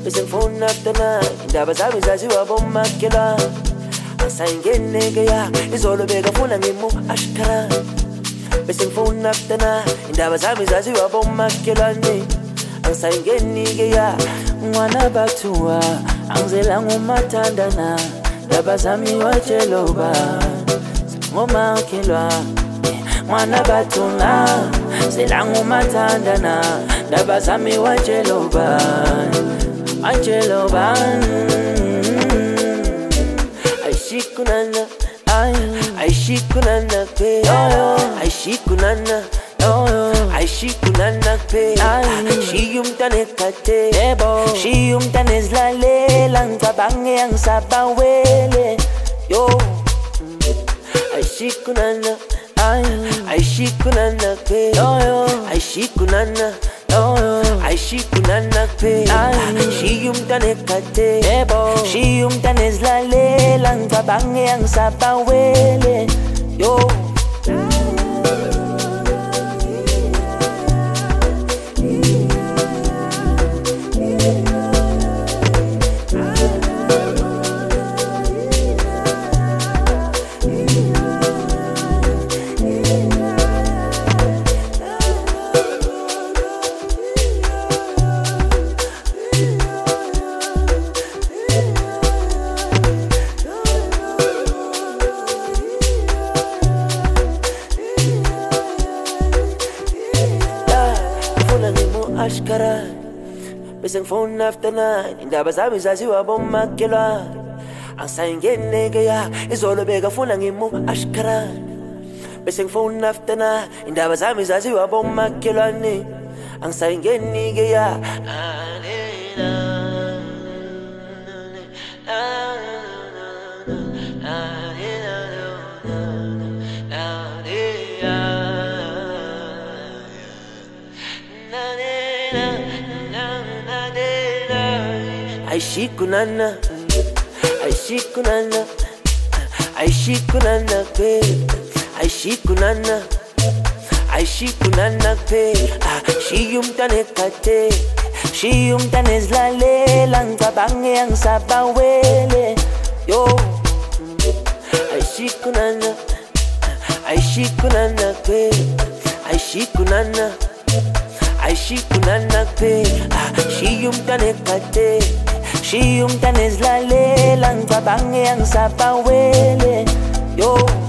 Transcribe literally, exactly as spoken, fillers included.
bese ngifuna after night. Indaba zami zaziwa bomakhelwane. Asayingeneke ya izolo bekafuna ngimu ashkara. Bese ngifuna after night. Indaba zami zaziwa bomakhelwane. Asayingeneke ya mwana bathuwa angizela ngumathandana. Indaba zami watsheloba ngomakhelwane. Mwana batunga sela ngumathandana. Indaba zami watsheloba watsheloba. Aishikunana, Aishikunana pe, Aishikunana, Aishikunana pe. She umtane kate, she umtane zlale, langzabange ang sabawele. Yo, Aishikunana, Aishikunana pe, Aishikunana. Aishikunana pe, she umtane kate, she umtane zlale, langzabange ang sabawele. Yo. Ashkara, bese ngifuna after night. Indaba zami zaziwa bomakhelwane. Asayingeneke ya izolo bekafuna ngimu ashkara. Bese ngifuna after night. Indaba zami zaziwa bomakhelwane. Asayingeneke ya Aishikunana, Aishikunana, Aishikunana pe, Aishikunana, Aishikunana pe. She umtane kate, she umtane zlale, langzabange ang sabawele. Yo, Aishikunana, Aishikunana pe, Aishikunana, Aishikunana pe. She umtane kate. She umtane zlale, langzabange ang sabawele. Yo.